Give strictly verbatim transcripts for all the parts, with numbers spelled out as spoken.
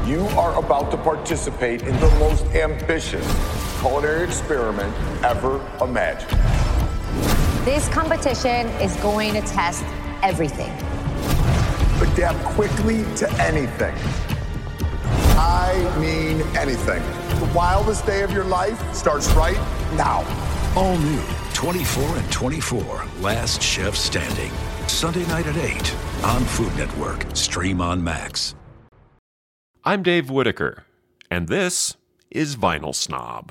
You are about to participate in the most ambitious culinary experiment ever imagined. This competition is going to test everything. Adapt quickly to anything. I mean anything. The wildest day of your life starts right now. All new twenty-four and twenty-four, Last Chef Standing. Sunday night at eight on Food Network. Stream on Max. I'm Dave Whitaker, and this is Vinyl Snob.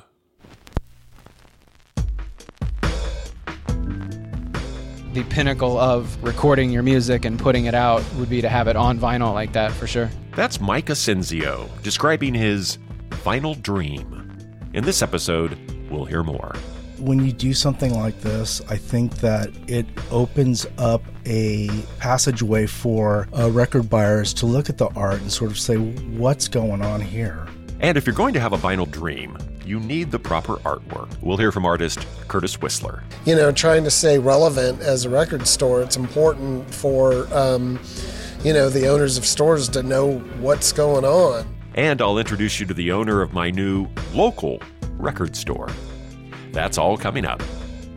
The pinnacle of recording your music and putting it out would be to have it on vinyl like that, for sure. That's Mike Asensio describing his vinyl dream. In this episode, we'll hear more. When you do something like this, I think that it opens up a passageway for uh, record buyers to look at the art and sort of say, what's going on here? And if you're going to have a vinyl dream, you need the proper artwork. We'll hear from artist Curtis Whistler. You know, trying to stay relevant as a record store, it's important for, um, you know, the owners of stores to know what's going on. And I'll introduce you to the owner of my new local record store. That's all coming up.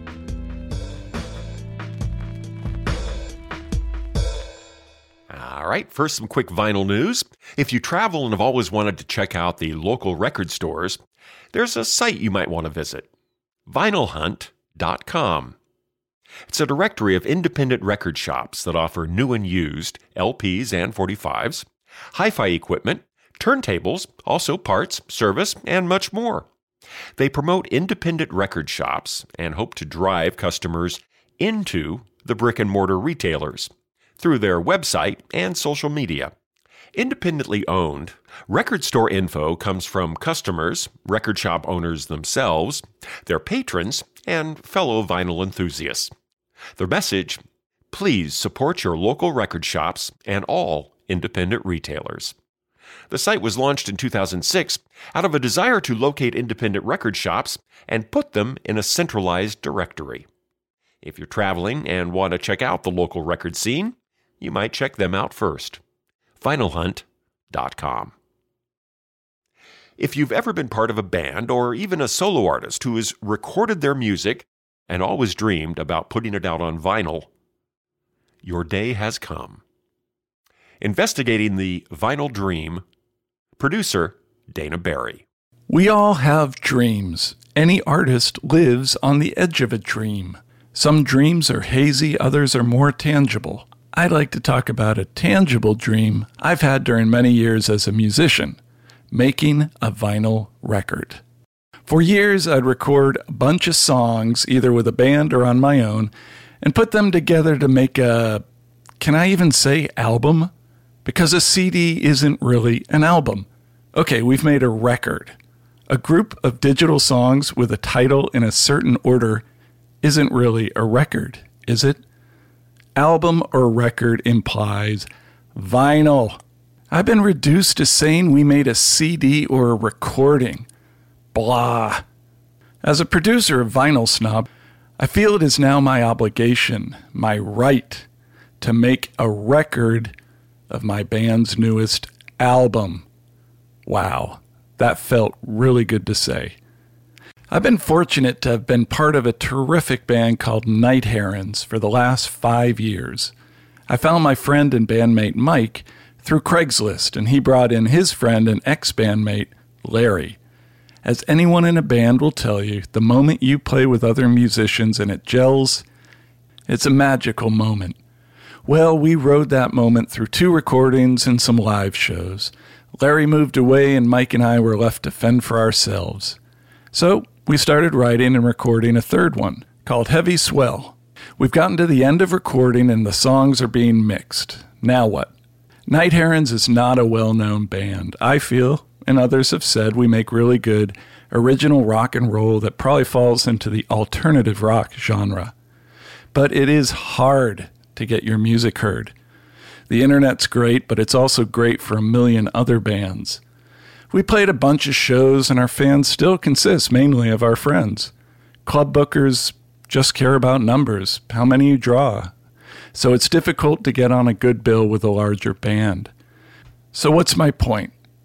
All right, first some quick vinyl news. If you travel and have always wanted to check out the local record stores, there's a site you might want to visit, vinyl hunt dot com. It's a directory of independent record shops that offer new and used L Ps and forty-fives, hi-fi equipment, turntables, also parts, service, and much more. They promote independent record shops and hope to drive customers into the brick-and-mortar retailers through their website and social media. Independently owned, record store info comes from customers, record shop owners themselves, their patrons, and fellow vinyl enthusiasts. Their message: please support your local record shops and all independent retailers. The site was launched in two thousand six out of a desire to locate independent record shops and put them in a centralized directory. If you're traveling and want to check out the local record scene, you might check them out first. vinyl hunt dot com. If you've ever been part of a band or even a solo artist who has recorded their music and always dreamed about putting it out on vinyl, your day has come. Investigating the vinyl dream, producer Dana Barry. We all have dreams. Any artist lives on the edge of a dream. Some dreams are hazy, others are more tangible. I'd like to talk about a tangible dream I've had during many years as a musician, making a vinyl record. For years, I'd record a bunch of songs, either with a band or on my own, and put them together to make a, can I even say album? Because a C D isn't really an album. Okay, we've made a record. A group of digital songs with a title in a certain order isn't really a record, is it? Album or record implies vinyl. I've been reduced to saying we made a C D or a recording. Blah. As a producer of Vinyl Snob, I feel it is now my obligation, my right, to make a record of my band's newest album. Wow, that felt really good to say. I've been fortunate to have been part of a terrific band called Night Herons for the last five years. I found my friend and bandmate Mike through Craigslist, and he brought in his friend and ex-bandmate Larry. As anyone in a band will tell you, the moment you play with other musicians and it gels, it's a magical moment. Well, we rode that moment through two recordings and some live shows. Larry moved away and Mike and I were left to fend for ourselves. So we started writing and recording a third one, called Heavy Swell. We've gotten to the end of recording and the songs are being mixed. Now what? Night Herons is not a well-known band. I feel, and others have said, we make really good, original rock and roll that probably falls into the alternative rock genre. But it is hard to get your music heard. The internet's great, but it's also great for a million other bands. We played a bunch of shows, and our fans still consist mainly of our friends. Club bookers just care about numbers, how many you draw. So it's difficult to get on a good bill with a larger band. So what's my point?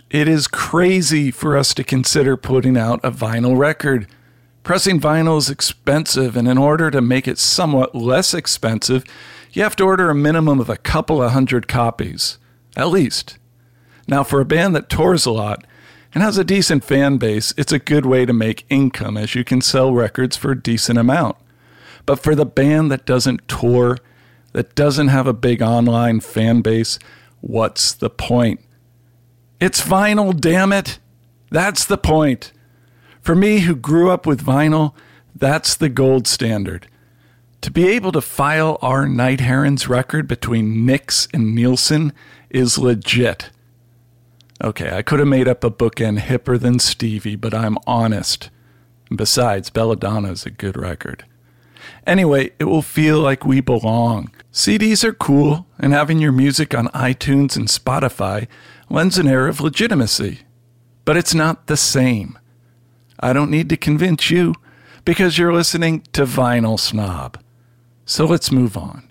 It is crazy for us to consider putting out a vinyl record. Pressing vinyl is expensive, and in order to make it somewhat less expensive, you have to order a minimum of a couple of hundred copies, at least. Now, for a band that tours a lot and has a decent fan base, it's a good way to make income, as you can sell records for a decent amount. But for the band that doesn't tour, that doesn't have a big online fan base, what's the point? It's vinyl, damn it! That's the point. For me, who grew up with vinyl, that's the gold standard. To be able to file our Night Herons record between Nix and Nielsen is legit. Okay, I could have made up a bookend hipper than Stevie, but I'm honest. And besides, Belladonna is a good record. Anyway, it will feel like we belong. C Ds are cool, and having your music on iTunes and Spotify lends an air of legitimacy. But it's not the same. I don't need to convince you, because you're listening to Vinyl Snob. So let's move on.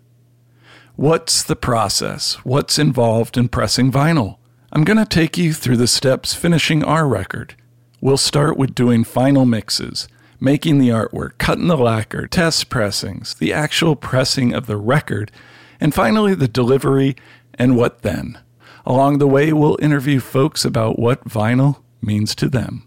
What's the process? What's involved in pressing vinyl? I'm going to take you through the steps finishing our record. We'll start with doing final mixes, making the artwork, cutting the lacquer, test pressings, the actual pressing of the record, and finally the delivery and what then. Along the way, we'll interview folks about what vinyl means to them.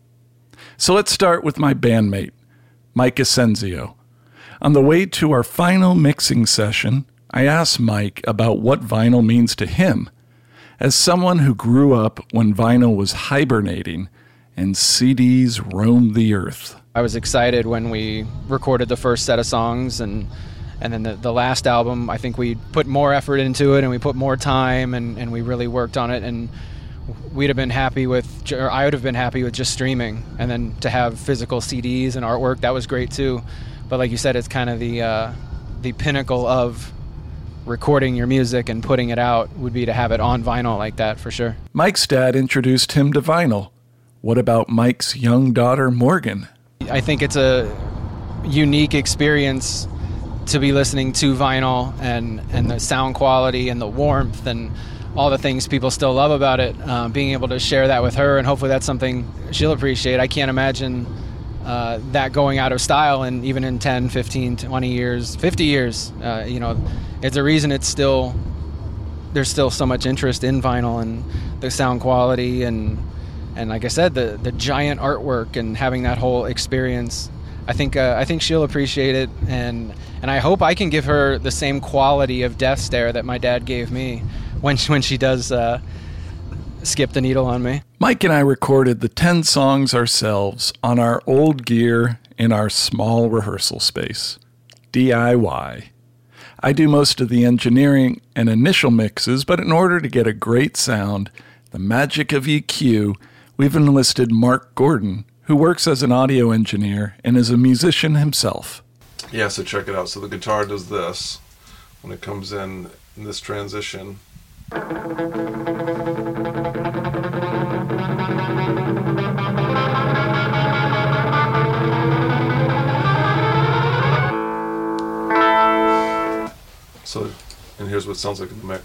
So let's start with my bandmate, Mike Ascensio. On the way to our final mixing session, I asked Mike about what vinyl means to him, as someone who grew up when vinyl was hibernating and C Ds roamed the earth. I was excited when we recorded the first set of songs, and and then the, the last album, I think we put more effort into it and we put more time and, and we really worked on it, and we'd have been happy with, or I would have been happy with just streaming, and then to have physical C Ds and artwork, that was great too. But like you said, it's kind of the uh, the pinnacle of recording your music and putting it out would be to have it on vinyl like that, for sure. Mike's dad introduced him to vinyl. What about Mike's young daughter, Morgan? I think it's a unique experience to be listening to vinyl and, and the sound quality and the warmth and all the things people still love about it. Uh, being able to share that with her, and hopefully that's something she'll appreciate. I can't imagine uh, that going out of style, and even in ten, fifteen, twenty years, fifty years, uh, you know, it's a reason it's still, there's still so much interest in vinyl and the sound quality and and like I said, the the giant artwork and having that whole experience. I think uh, I think she'll appreciate it, and and I hope I can give her the same quality of Death Stare that my dad gave me when she, when she does uh, skip the needle on me. Mike and I recorded the ten songs ourselves on our old gear in our small rehearsal space. D I Y. I do most of the engineering and initial mixes, but in order to get a great sound, the magic of E Q, we've enlisted Mark Gordon, who works as an audio engineer and is a musician himself. Yeah, so check it out. So the guitar does this when it comes in, in this transition. So, and here's what it sounds like in the mix.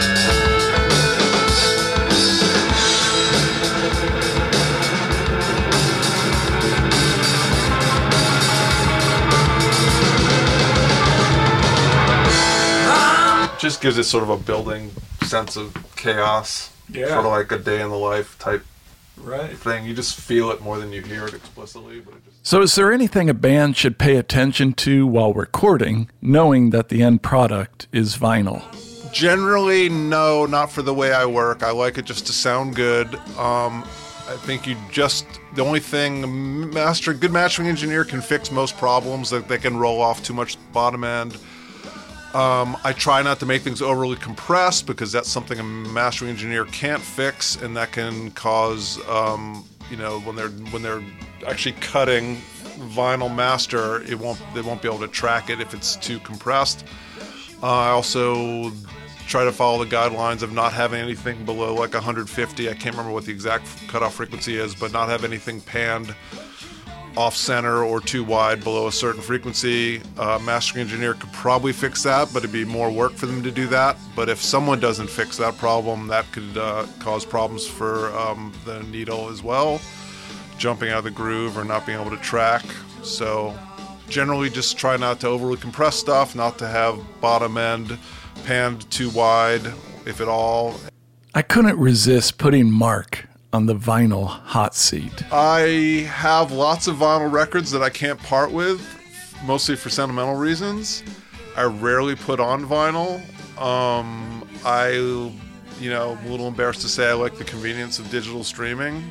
Just gives it sort of a building sense of chaos. Yeah. Sort of like a day in the life type right. thing. You just feel it more than you hear it explicitly. But it just... So is there anything a band should pay attention to while recording, knowing that the end product is vinyl? Generally, no, not for the way I work. I like it just to sound good. Um, I think you just, the only thing, master, good mastering engineer can fix most problems. That they can roll off too much bottom end. Um, I try not to make things overly compressed because that's something a mastering engineer can't fix, and that can cause, um, you know, when they're when they're actually cutting vinyl master, it won't they won't be able to track it if it's too compressed. Uh, I also try to follow the guidelines of not having anything below like one hundred fifty. I can't remember what the exact cutoff frequency is, but not have anything panned off center or too wide below a certain frequency. Uh, mastering engineer could probably fix that, but it'd be more work for them to do that. But if someone doesn't fix that problem, that could uh, cause problems for um, the needle as well, jumping out of the groove or not being able to track. So generally just try not to overly compress stuff, not to have bottom end panned too wide, if at all. I couldn't resist putting Mark on the vinyl hot seat. I have lots of vinyl records that I can't part with, mostly for sentimental reasons. I rarely put on vinyl. Um, I, you know, I'm a little embarrassed to say I like the convenience of digital streaming.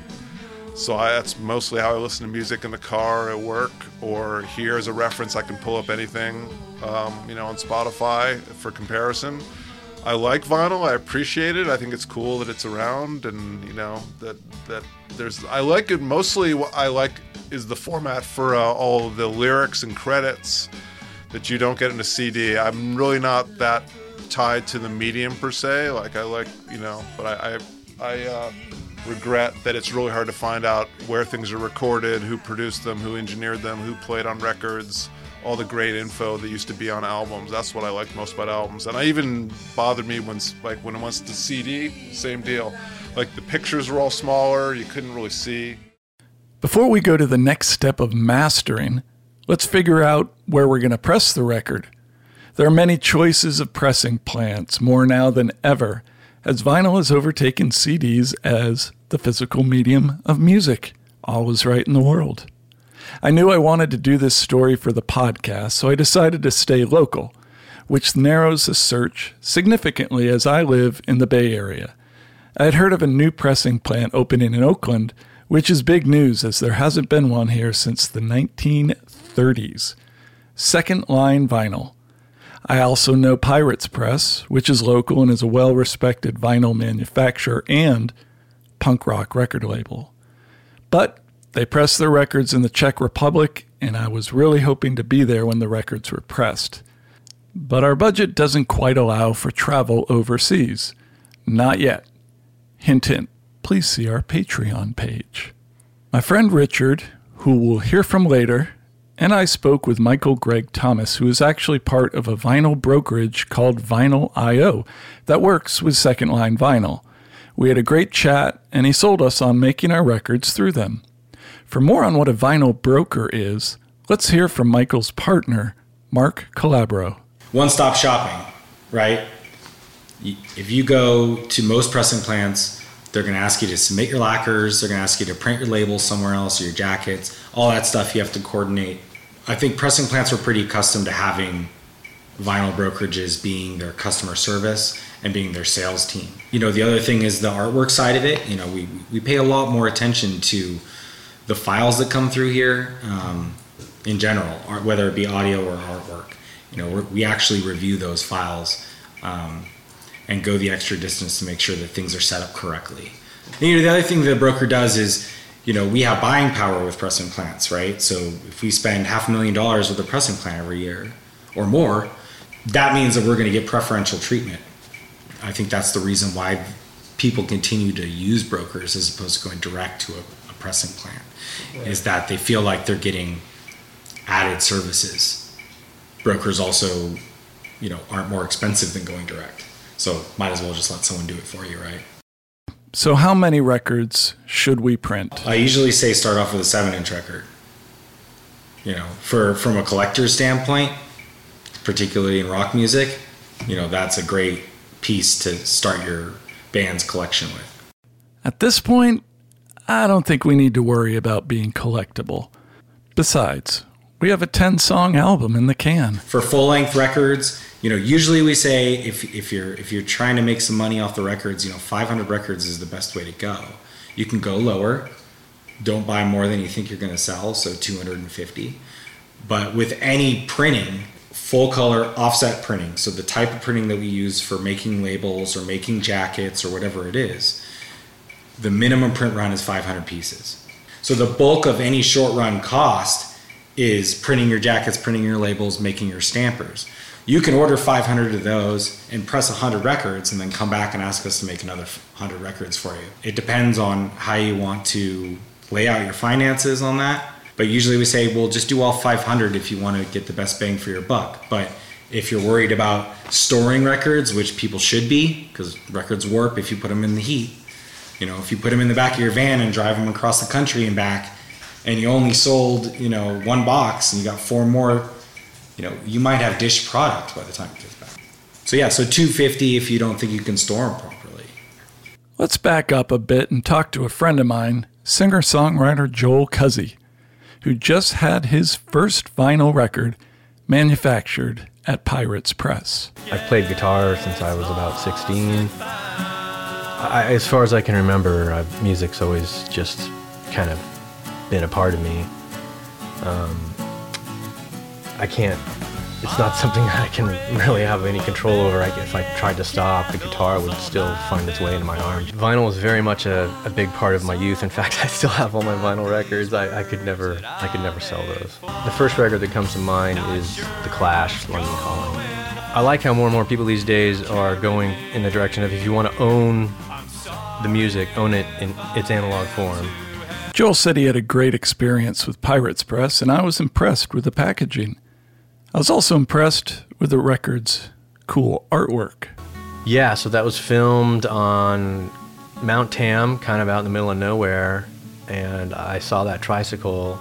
So I, that's mostly how I listen to music in the car, at work, or here as a reference I can pull up anything, um, you know, on Spotify for comparison. I like vinyl. I appreciate it. I think it's cool that it's around, and you know that that there's. I like it mostly. What I like is the format for uh, all of the lyrics and credits that you don't get in a C D. I'm really not that tied to the medium per se. Like I like, you know, but I I, I uh, regret that it's really hard to find out where things are recorded, who produced them, who engineered them, who played on records. All the great info that used to be on albums. That's what I like most about albums. And I even bothered me when, like, when it went to C D, same deal. Like, the pictures were all smaller, you couldn't really see. Before we go to the next step of mastering, let's figure out where we're going to press the record. There are many choices of pressing plants, more now than ever, as vinyl has overtaken C Ds as the physical medium of music. All is right in the world. I knew I wanted to do this story for the podcast, so I decided to stay local, which narrows the search significantly as I live in the Bay Area. I had heard of a new pressing plant opening in Oakland, which is big news as there hasn't been one here since the nineteen thirties. Second Line Vinyl. I also know Pirates Press, which is local and is a well-respected vinyl manufacturer and punk rock record label. But they pressed their records in the Czech Republic, and I was really hoping to be there when the records were pressed. But our budget doesn't quite allow for travel overseas. Not yet. Hint, hint. Please see our Patreon page. My friend Richard, who we'll hear from later, and I spoke with Michael Greg Thomas, who is actually part of a vinyl brokerage called Vinyl dot I O that works with Second Line Vinyl. We had a great chat, and he sold us on making our records through them. For more on what a vinyl broker is, let's hear from Michael's partner, Mark Calabro. One-stop shopping, right? If you go to most pressing plants, they're going to ask you to submit your lacquers, they're going to ask you to print your labels somewhere else, or your jackets, all that stuff you have to coordinate. I think pressing plants were pretty accustomed to having vinyl brokerages being their customer service and being their sales team. You know, the other thing is the artwork side of it. You know, we, we pay a lot more attention to the files that come through here um, in general, whether it be audio or artwork. You know, we're, we actually review those files um, and go the extra distance to make sure that things are set up correctly. And, you know, the other thing the broker does is, you know, we have buying power with pressing plants, right? So if we spend half a million dollars with a pressing plant every year or more, that means that we're going to get preferential treatment. I think that's the reason why people continue to use brokers as opposed to going direct to a, a pressing plant, right. Is that they feel like they're getting added services. Brokers also, you know, aren't more expensive than going direct. So might as well just let someone do it for you, right? So how many records should we print? I usually say start off with a seven-inch record. You know, for from a collector's standpoint, particularly in rock music, you know, that's a great piece to start your band's collection with. At this point, I don't think we need to worry about being collectible. Besides, we have a ten-song album in the can. For full-length records, you know, usually we say if if you're if you're trying to make some money off the records, you know, five hundred records is the best way to go. You can go lower. Don't buy more than you think you're going to sell, so two hundred fifty. But with any printing, full color offset printing, so the type of printing that we use for making labels or making jackets or whatever it is, the minimum print run is five hundred pieces. So the bulk of any short run cost is printing your jackets, printing your labels, making your stampers. You can order five hundred of those and press one hundred records and then come back and ask us to make another one hundred records for you. It depends on how you want to lay out your finances on that. But usually we say, well, just do all five hundred if you want to get the best bang for your buck. But if you're worried about storing records, which people should be, because records warp if you put them in the heat. You know, if you put them in the back of your van and drive them across the country and back, and you only sold, you know, one box and you got four more, you know, you might have dish product by the time it gets back. So yeah, so two hundred fifty if you don't think you can store them properly. Let's back up a bit and talk to a friend of mine, singer-songwriter Joel Cuzzy, who just had his first vinyl record manufactured at Pirates Press. I've played guitar since I was about sixteen. I, as far as I can remember, I've, music's always just kind of been a part of me. Um, I can't, it's not something that I can really have any control over. I, if I tried to stop, the guitar would still find its way into my arms. Vinyl was very much a, a big part of my youth. In fact, I still have all my vinyl records. I, I could never, I could never sell those. The first record that comes to mind is The Clash, London Calling. I like how more and more people these days are going in the direction of, if you want to own the music, own it in its analog form. Joel said he had a great experience with Pirates Press, and I was impressed with the packaging. I was also impressed with the record's cool artwork. Yeah, so that was filmed on Mount Tam, kind of out in the middle of nowhere, and I saw that tricycle,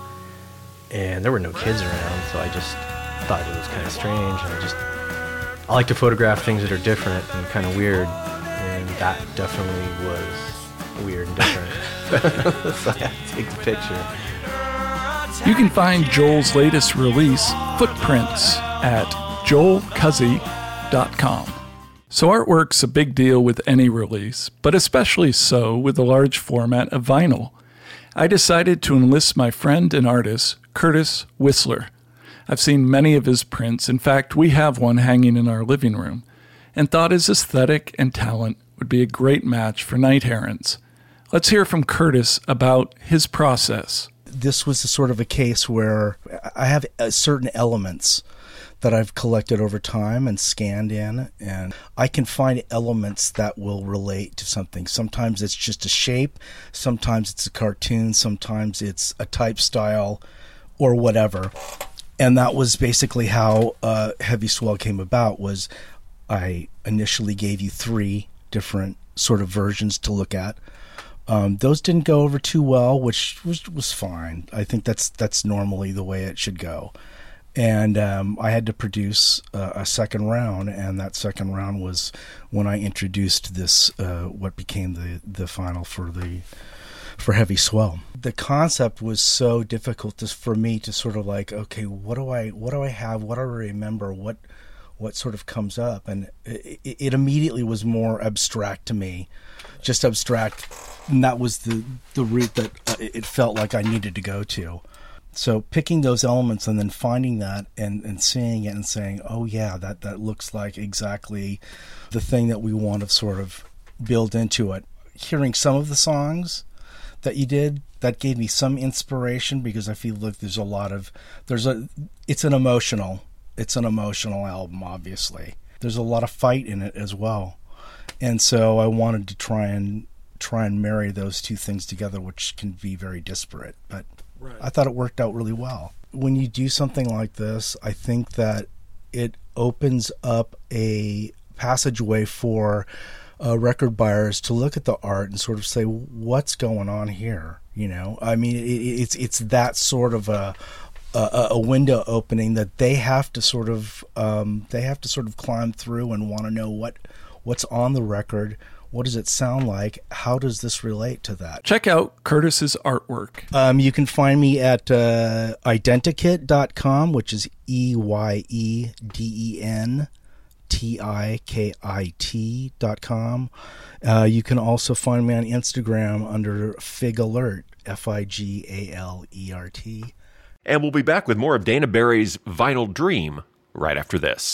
and there were no kids around, so I just thought it was kind of strange, and I just, I like to photograph things that are different and kind of weird, and that definitely was weird and different. So I had to take the picture. You can find Joel's latest release, Footprints, at joel cuzzy dot com. So artwork's a big deal with any release, but especially so with the large format of vinyl. I decided to enlist my friend and artist, Curtis Whistler. I've seen many of his prints. In fact, we have one hanging in our living room, and thought his aesthetic and talent would be a great match for Night Herons. Let's hear from Curtis about his process. This was a sort of a case where I have certain elements that I've collected over time and scanned in, and I can find elements that will relate to something. Sometimes it's just a shape, sometimes it's a cartoon, sometimes it's a type style or whatever. And that was basically how uh, Heavy Swell came about. Was I initially gave you three different sort of versions to look at. Um, those didn't go over too well, which was was fine. I think that's that's normally the way it should go. And um, I had to produce uh, a second round, and that second round was when I introduced this, uh, what became the, the final for the for Heavy Swell. The concept was so difficult to, for me to sort of like, okay, what do I what do I have? What do I remember? What what sort of comes up? And it, it immediately was more abstract to me, just abstract. And that was the, the route that uh, it felt like I needed to go to. So picking those elements and then finding that and, and seeing it and saying, oh yeah, that, that looks like exactly the thing that we want to sort of build into it. Hearing some of the songs that you did, that gave me some inspiration, because I feel like there's a lot of, there's a, it's an emotional, it's an emotional album, obviously. There's a lot of fight in it as well. And so I wanted to try and try and marry those two things together, which can be very disparate, but right. I thought it worked out really well. When you do something like this, I think that it opens up a passageway for uh, record buyers to look at the art and sort of say, what's going on here? You know, I mean, it, it's it's that sort of a, a a window opening that they have to sort of um, they have to sort of climb through and want to know what what's on the record. What does it sound like? How does this relate to that? Check out Curtis's artwork. Um, you can find me at uh, identikit dot com, which is E Y E D E N T I K I T dot com. Uh, you can also find me on Instagram under Fig Alert, F I G A L E R T. And we'll be back with more of Dana Barry's Vinyl Dream right after this.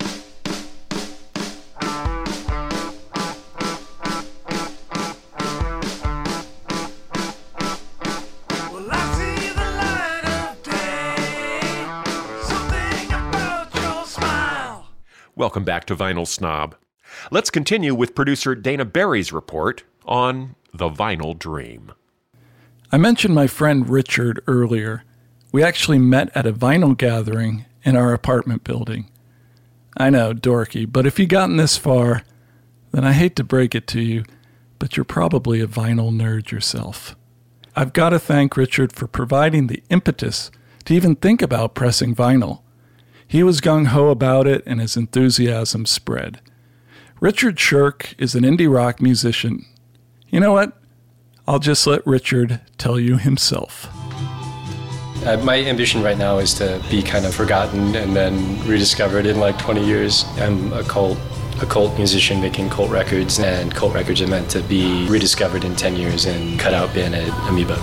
Welcome back to Vinyl Snob. Let's continue with producer Dana Barry's report on The Vinyl Dream. I mentioned my friend Richard earlier. We actually met at a vinyl gathering in our apartment building. I know, dorky, but if you've gotten this far, then I hate to break it to you, but you're probably a vinyl nerd yourself. I've got to thank Richard for providing the impetus to even think about pressing vinyl. He was gung-ho about it, and his enthusiasm spread. Richard Shirk is an indie rock musician. You know what? I'll just let Richard tell you himself. Uh, my ambition right now is to be kind of forgotten and then rediscovered in like twenty years. I'm a cult, a cult musician making cult records, and cult records are meant to be rediscovered in ten years and cut out bin at Amoeba.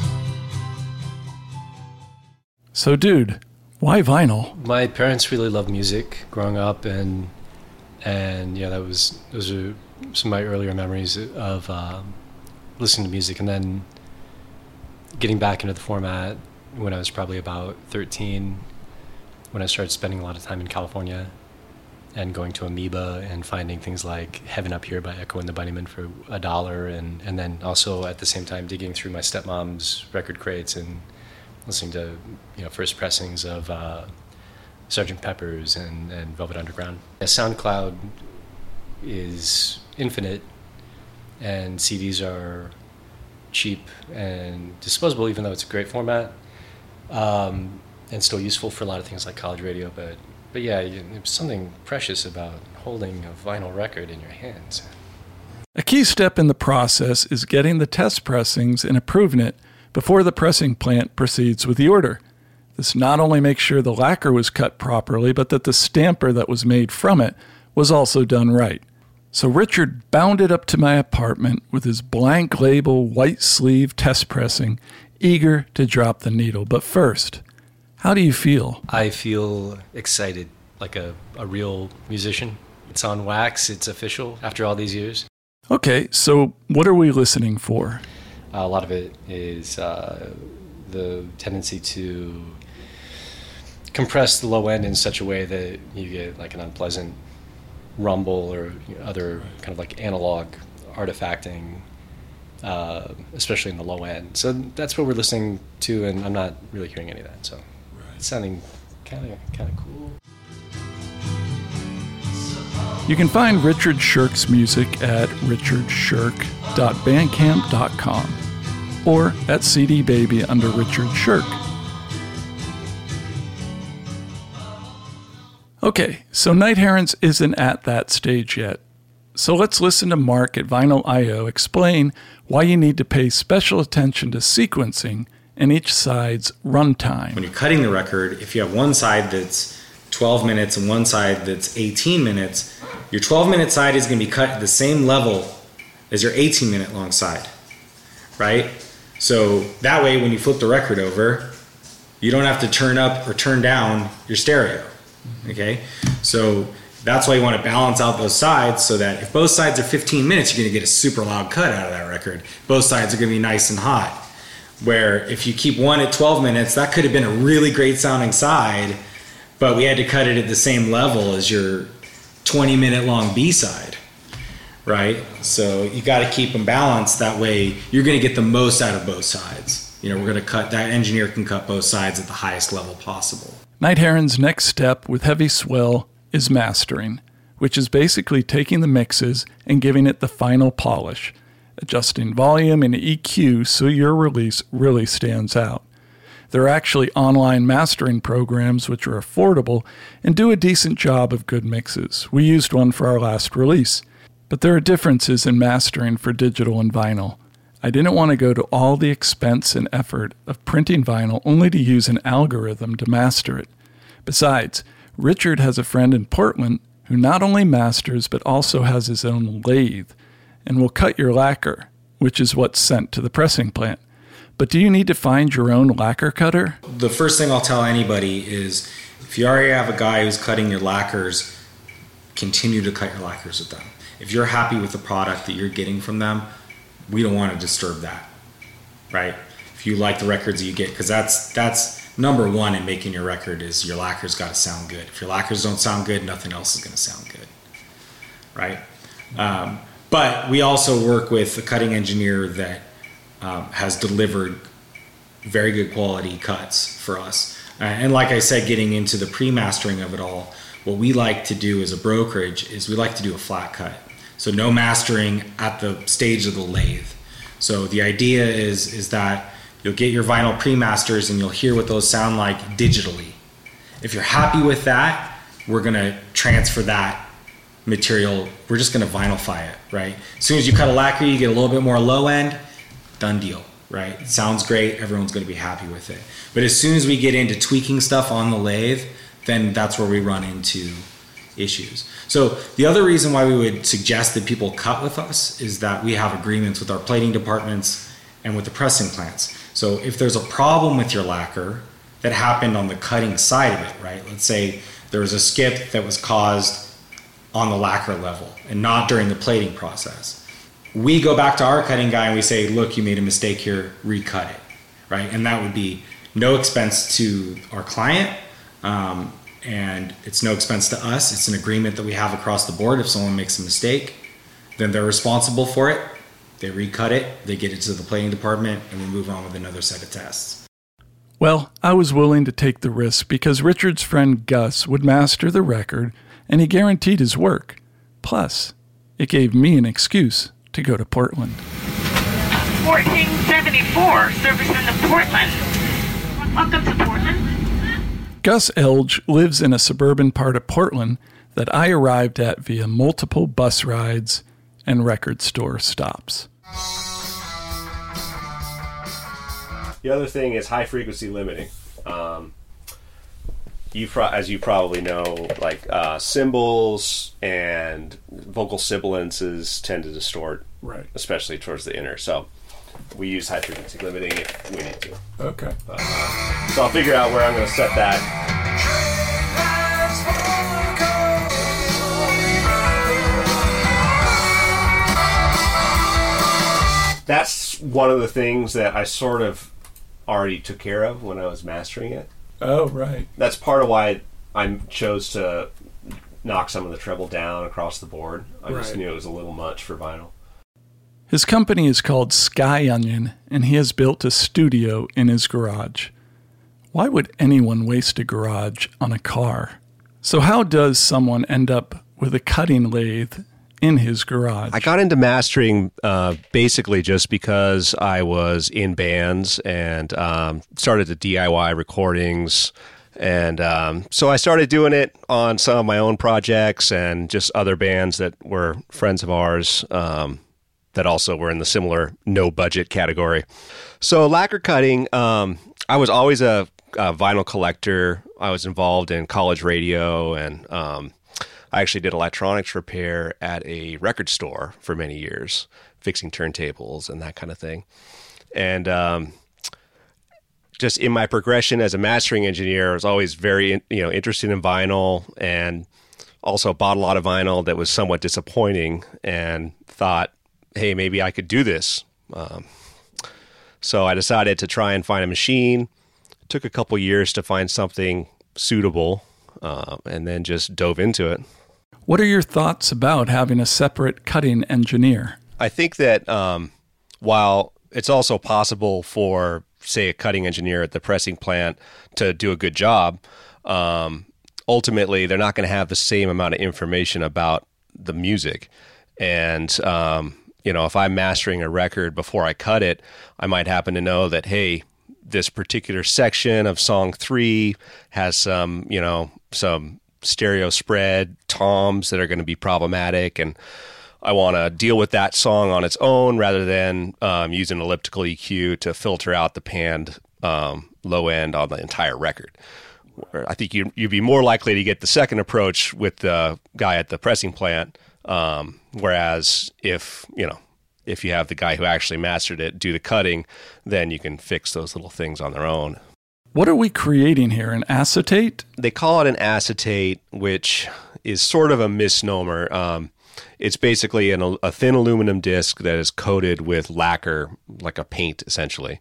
So, dude, why vinyl? My parents really loved music growing up, and and yeah, that was those are some of my earlier memories of um, listening to music, and then getting back into the format when I was probably about thirteen, when I started spending a lot of time in California and going to Amoeba and finding things like Heaven Up Here by Echo and the Bunnymen for a dollar, and, and then also at the same time digging through my stepmom's record crates and listening to, you know, first pressings of uh, Sergeant Pepper's and, and Velvet Underground. Yeah, SoundCloud is infinite, and C Ds are cheap and disposable, even though it's a great format. Um, and still useful for a lot of things like college radio, but but yeah, you, there's something precious about holding a vinyl record in your hands. A key step in the process is getting the test pressings and approving it before the pressing plant proceeds with the order. This not only makes sure the lacquer was cut properly, but that the stamper that was made from it was also done right. So Richard bounded up to my apartment with his blank label white sleeve test pressing, eager to drop the needle. But first, how do you feel? I feel excited, like a, a real musician. It's on wax, it's official after all these years. Okay, so what are we listening for? Uh, a lot of it is uh, the tendency to compress the low end in such a way that you get like an unpleasant rumble or, you know, other kind of like analog artifacting, uh, especially in the low end. So that's what we're listening to, and I'm not really hearing any of that. So it's sounding kind of kind of cool. You can find Richard Shirk's music at richard shirk dot bandcamp dot com or at C D Baby under Richard Shirk. Okay, so Night Herons isn't at that stage yet. So let's listen to Mark at Vinyl dot I O explain why you need to pay special attention to sequencing and each side's runtime. When you're cutting the record, if you have one side that's twelve minutes and one side that's eighteen minutes, your twelve minute side is going to be cut at the same level as your eighteen minute long side, right? So that way when you flip the record over, you don't have to turn up or turn down your stereo, okay? So that's why you want to balance out those sides, so that if both sides are fifteen minutes, you're going to get a super loud cut out of that record. Both sides are going to be nice and hot. Where if you keep one at twelve minutes, that could have been a really great sounding side, but we had to cut it at the same level as your twenty minute long B-side, right? So you got to keep them balanced. That way you're going to get the most out of both sides. You know, we're going to cut, that engineer can cut both sides at the highest level possible. Night Heron's next step with Heavy Swell is mastering, which is basically taking the mixes and giving it the final polish, adjusting volume and E Q so your release really stands out. There are actually online mastering programs which are affordable and do a decent job of good mixes. We used one for our last release. But there are differences in mastering for digital and vinyl. I didn't want to go to all the expense and effort of printing vinyl only to use an algorithm to master it. Besides, Richard has a friend in Portland who not only masters but also has his own lathe and will cut your lacquer, which is what's sent to the pressing plant. But do you need to find your own lacquer cutter? The first thing I'll tell anybody is if you already have a guy who's cutting your lacquers, continue to cut your lacquers with them. If you're happy with the product that you're getting from them, we don't want to disturb that, right? If you like the records you get, because that's that's number one in making your record is your lacquers got to sound good. If your lacquers don't sound good, nothing else is going to sound good, right? Um, but we also work with a cutting engineer that um, has delivered very good quality cuts for us. Uh, and like I said, getting into the pre-mastering of it all, what we like to do as a brokerage is we like to do a flat cut. So no mastering at the stage of the lathe. So the idea is, is that you'll get your vinyl pre-masters and you'll hear what those sound like digitally. If you're happy with that, we're gonna transfer that material. We're just gonna vinylify it, right? As soon as you cut a lacquer, you get a little bit more low end, done deal, right? It sounds great, everyone's gonna be happy with it. But as soon as we get into tweaking stuff on the lathe, then that's where we run into issues. So the other reason why we would suggest that people cut with us is that we have agreements with our plating departments and with the pressing plants. So if there's a problem with your lacquer that happened on the cutting side of it, right? Let's say there was a skip that was caused on the lacquer level and not during the plating process. We go back to our cutting guy and we say, look, you made a mistake here, recut it, right? And that would be no expense to our client, um, and it's no expense to us. It's an agreement that we have across the board. If someone makes a mistake, then they're responsible for it. They recut it, they get it to the plating department, and we move on with another set of tests. Well, I was willing to take the risk because Richard's friend Gus would master the record, and he guaranteed his work. Plus, it gave me an excuse to go to Portland. fourteen seventy-four, service into Portland. Welcome to Portland. Gus Elge lives in a suburban part of Portland that I arrived at via multiple bus rides and record store stops. The other thing is high frequency limiting. Um, you pro- as you probably know, like uh, cymbals and vocal sibilances tend to distort, right? Especially towards the inner. So we use high frequency limiting if we need to. Okay. Uh, so I'll figure out where I'm going to set that. That's one of the things that I sort of already took care of when I was mastering it. Oh, right. That's part of why I chose to knock some of the treble down across the board. I right. just knew it was a little much for vinyl. His company is called Sky Onion, and he has built a studio in his garage. Why would anyone waste a garage on a car? So how does someone end up with a cutting lathe in his garage? I got into mastering uh, basically just because I was in bands and um, started to D I Y recordings. And um, so I started doing it on some of my own projects and just other bands that were friends of ours um, that also were in the similar no budget category. So lacquer cutting, um, I was always a, a vinyl collector. I was involved in college radio, and um, I actually did electronics repair at a record store for many years, fixing turntables and that kind of thing. And um, just in my progression as a mastering engineer, I was always very you know interested in vinyl, and also bought a lot of vinyl that was somewhat disappointing, and thought, hey, maybe I could do this. Um, so I decided to try and find a machine. It took a couple years to find something suitable, uh, and then just dove into it. What are your thoughts about having a separate cutting engineer? I think that um, while it's also possible for, say, a cutting engineer at the pressing plant to do a good job, um, ultimately they're not going to have the same amount of information about the music. And um, you know, if I'm mastering a record before I cut it, I might happen to know that, hey, this particular section of song three has some, you know, some stereo spread toms that are going to be problematic, and I want to deal with that song on its own rather than um, use an elliptical E Q to filter out the panned um, low end on the entire record. I think you, you'd be more likely to get the second approach with the guy at the pressing plant. Um, whereas if, you know, if you have the guy who actually mastered it do the cutting, then you can fix those little things on their own. What are we creating here, an acetate? They call it an acetate, which is sort of a misnomer. Um, it's basically an, a thin aluminum disc that is coated with lacquer, like a paint, essentially.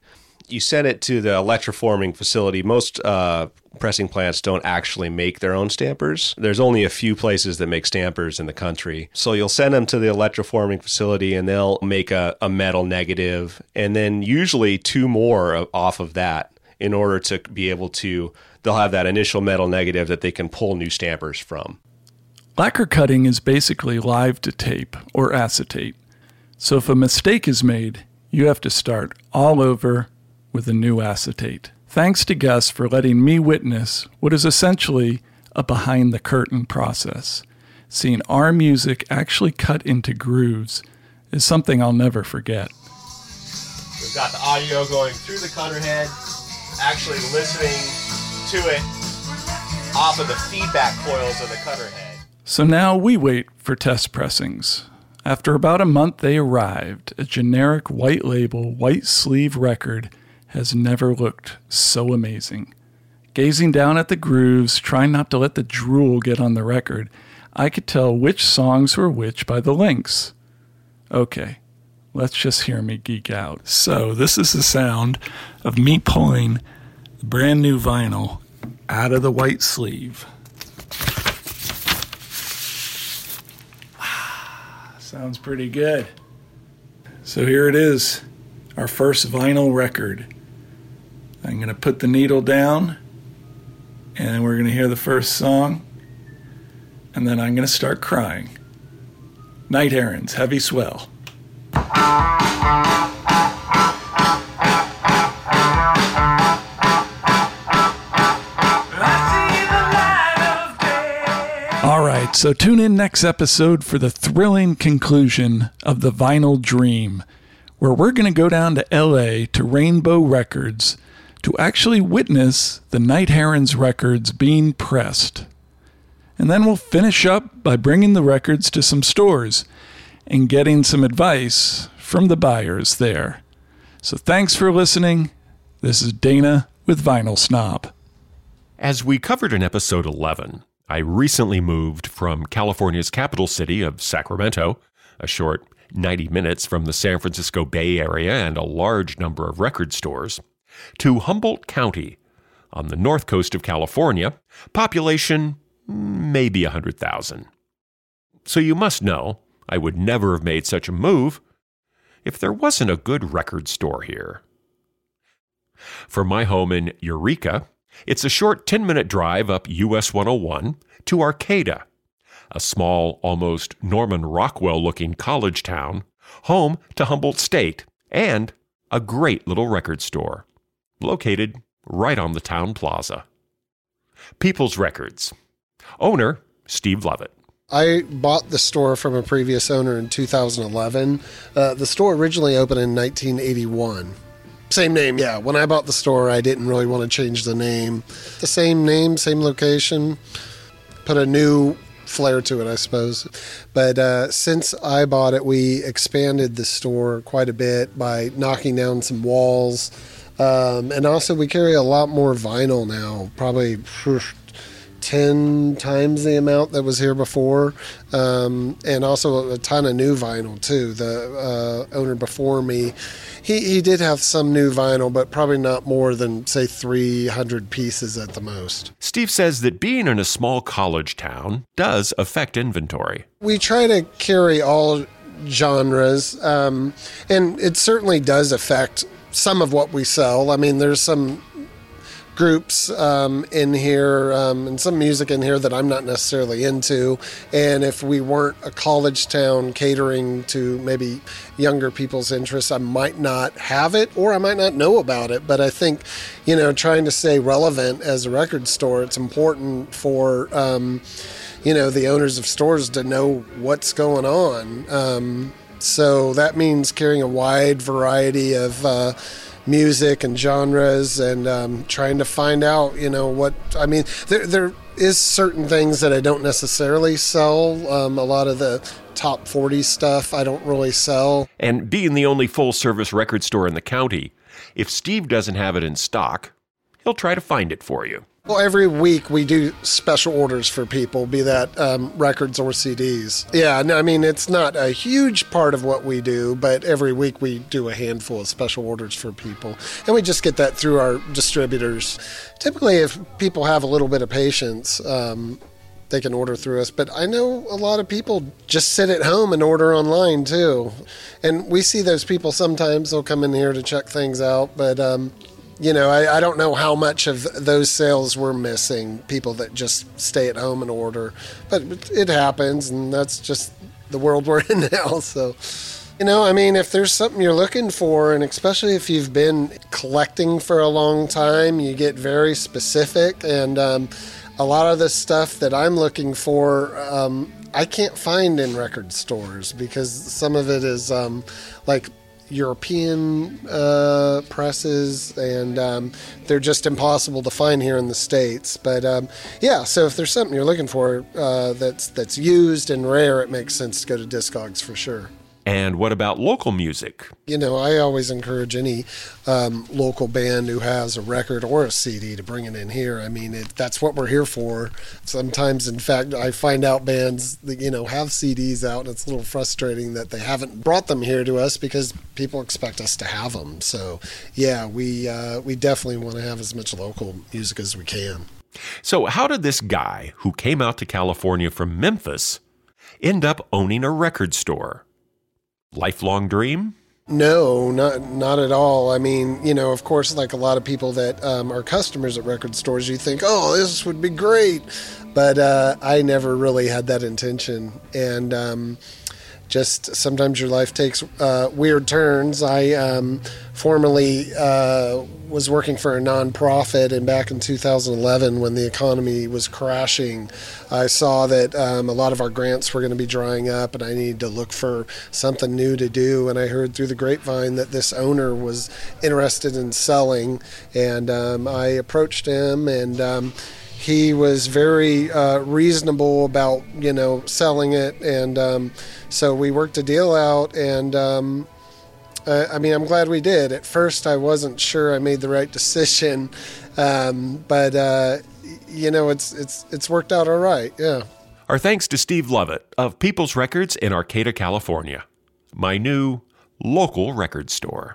You send it to the electroforming facility. Most uh, pressing plants don't actually make their own stampers. There's only a few places that make stampers in the country. So you'll send them to the electroforming facility and they'll make a, a metal negative and then usually two more of, off of that in order to be able to, they'll have that initial metal negative that they can pull new stampers from. Lacquer cutting is basically live to tape or acetate. So if a mistake is made, you have to start all over with a new acetate. Thanks to Gus for letting me witness what is essentially a behind-the-curtain process. Seeing our music actually cut into grooves is something I'll never forget. We've got the audio going through the cutter head, actually listening to it off of the feedback coils of the cutter head. So now we wait for test pressings. After about a month, they arrived. A generic white label, white sleeve record has never looked so amazing. Gazing down at the grooves, trying not to let the drool get on the record, I could tell which songs were which by the links. Okay, let's just hear me geek out. So this is the sound of me pulling the brand new vinyl out of the white sleeve. Sounds pretty good. So here it is, our first vinyl record. I'm going to put the needle down, and we're going to hear the first song, and then I'm going to start crying. Night Herons, Heavy Swell. All right, so tune in next episode for the thrilling conclusion of the Vinyl Dream, where we're going to go down to L A to Rainbow Records to actually witness the Night Herons records being pressed. And then we'll finish up by bringing the records to some stores and getting some advice from the buyers there. So thanks for listening. This is Dana with Vinyl Snob. As we covered in episode eleven, I recently moved from California's capital city of Sacramento, a short ninety minutes from the San Francisco Bay Area and a large number of record stores, to Humboldt County on the north coast of California, population maybe one hundred thousand. So you must know I would never have made such a move if there wasn't a good record store here. From my home in Eureka, it's a short ten-minute drive up U S one oh one to Arcata, a small, almost Norman Rockwell-looking college town, home to Humboldt State, and a great little record store, located right on the town plaza. People's Records. Owner, Steve Lovett. I bought the store from a previous owner in two thousand eleven. Uh, the store originally opened in nineteen eighty-one. Same name, yeah. When I bought the store, I didn't really want to change the name. The same name, same location. Put a new flair to it, I suppose. But uh, since I bought it, we expanded the store quite a bit by knocking down some walls. Um, and also, we carry a lot more vinyl now, probably ten times the amount that was here before. Um, and also a ton of new vinyl, too. The uh, owner before me, He he did have some new vinyl, but probably not more than, say, three hundred pieces at the most. Steve says that being in a small college town does affect inventory. We try to carry all genres, um, and it certainly does affect some of what we sell. I mean, there's some groups um, in here um, and some music in here that I'm not necessarily into, and if we weren't a college town catering to maybe younger people's interests, I might not have it or I might not know about it. But I think, you know, trying to stay relevant as a record store, it's important for um, you know, the owners of stores to know what's going on. Um, so that means carrying a wide variety of uh, music and genres, and um, trying to find out, you know, what, I mean, there there is certain things that I don't necessarily sell. Um, a lot of the top forty stuff I don't really sell. And being the only full-service record store in the county, if Steve doesn't have it in stock, he'll try to find it for you. Well, every week we do special orders for people, be that um, records or C Ds. Yeah, no, I mean, it's not a huge part of what we do, but every week we do a handful of special orders for people. And we just get that through our distributors. Typically, if people have a little bit of patience, um, they can order through us. But I know a lot of people just sit at home and order online, too. And we see those people sometimes. They'll come in here to check things out, but... Um, You know, I, I don't know how much of those sales we're missing, people that just stay at home and order. But it happens, and that's just the world we're in now. So, you know, I mean, if there's something you're looking for, and especially if you've been collecting for a long time, you get very specific. And um, a lot of the stuff that I'm looking for, um, I can't find in record stores because some of it is um, like... European uh, presses, and um, they're just impossible to find here in the States. But um, yeah, so if there's something you're looking for uh, that's that's used and rare, it makes sense to go to Discogs for sure. And what about local music? You know, I always encourage any um, local band who has a record or a C D to bring it in here. I mean, it, that's what we're here for. Sometimes, in fact, I find out bands that, you know, have C Ds out, and it's a little frustrating that they haven't brought them here to us because people expect us to have them. So, yeah, we, uh, we definitely want to have as much local music as we can. So how did this guy who came out to California from Memphis end up owning a record store? Lifelong dream? No, not not at all. I mean, you know, of course, like a lot of people that um, are customers at record stores, you think, oh, this would be great. But uh, I never really had that intention. And um, just sometimes your life takes uh, weird turns. I um, formerly uh, was working for a nonprofit, and back in two thousand eleven, when the economy was crashing, I saw that um, a lot of our grants were going to be drying up, and I needed to look for something new to do. And I heard through the grapevine that this owner was interested in selling, and um, I approached him, and um, he was very uh, reasonable about, you know, selling it. And um, so we worked a deal out, and um, uh, I mean, I'm glad we did. At first, I wasn't sure I made the right decision, um, but uh, you know, it's it's it's worked out all right. Yeah. Our thanks to Steve Lovett of People's Records in Arcata, California, my new local record store.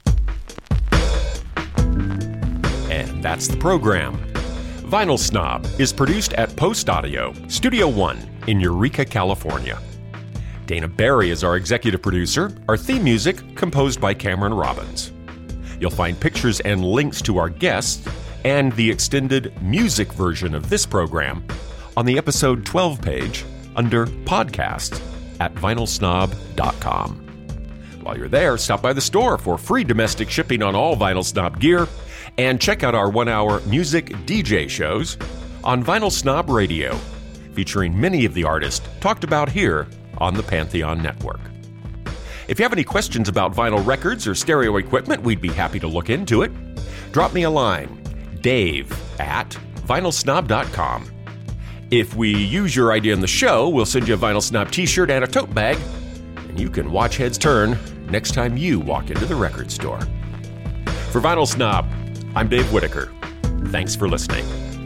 And that's the program. Vinyl Snob is produced at Post Audio, Studio One in Eureka, California. Dana Barry is our executive producer, our theme music composed by Cameron Robbins. You'll find pictures and links to our guests and the extended music version of this program on the episode twelve page under Podcasts at vinyl snob dot com. While you're there, stop by the store for free domestic shipping on all Vinyl Snob gear, and check out our one-hour music D J shows on Vinyl Snob Radio, featuring many of the artists talked about here on the Pantheon Network. If you have any questions about vinyl records or stereo equipment, we'd be happy to look into it. Drop me a line, dave at vinyl snob dot com. If we use your idea in the show, we'll send you a Vinyl Snob t-shirt and a tote bag, and you can watch heads turn next time you walk into the record store. For Vinyl Snob, I'm Dave Whitaker. Thanks for listening.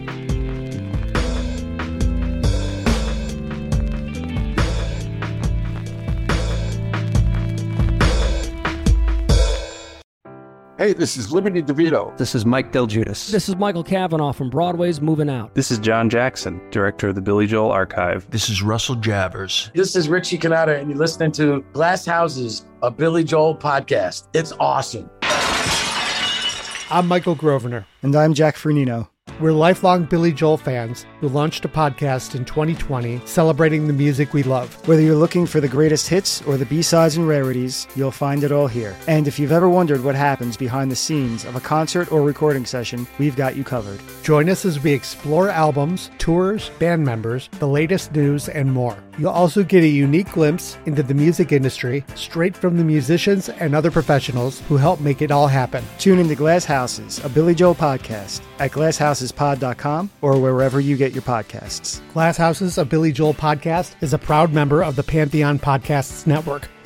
Hey, this is Liberty DeVito. This is Mike Del Giudice. This is Michael Cavanaugh from Broadway's Moving Out. This is John Jackson, director of the Billy Joel Archive. This is Russell Javers. This is Richie Cannata, and you're listening to Glass Houses, a Billy Joel podcast. It's awesome. I'm Michael Grosvenor. And I'm Jack Fernino. We're lifelong Billy Joel fans who launched a podcast in twenty twenty celebrating the music we love. Whether you're looking for the greatest hits or the B-sides and rarities, you'll find it all here. And if you've ever wondered what happens behind the scenes of a concert or recording session, we've got you covered. Join us as we explore albums, tours, band members, the latest news, and more. You'll also get a unique glimpse into the music industry straight from the musicians and other professionals who help make it all happen. Tune into Glass Houses, a Billy Joel podcast at glass houses pod dot com or wherever you get your podcasts. Glass Houses, a Billy Joel podcast is a proud member of the Pantheon Podcasts Network.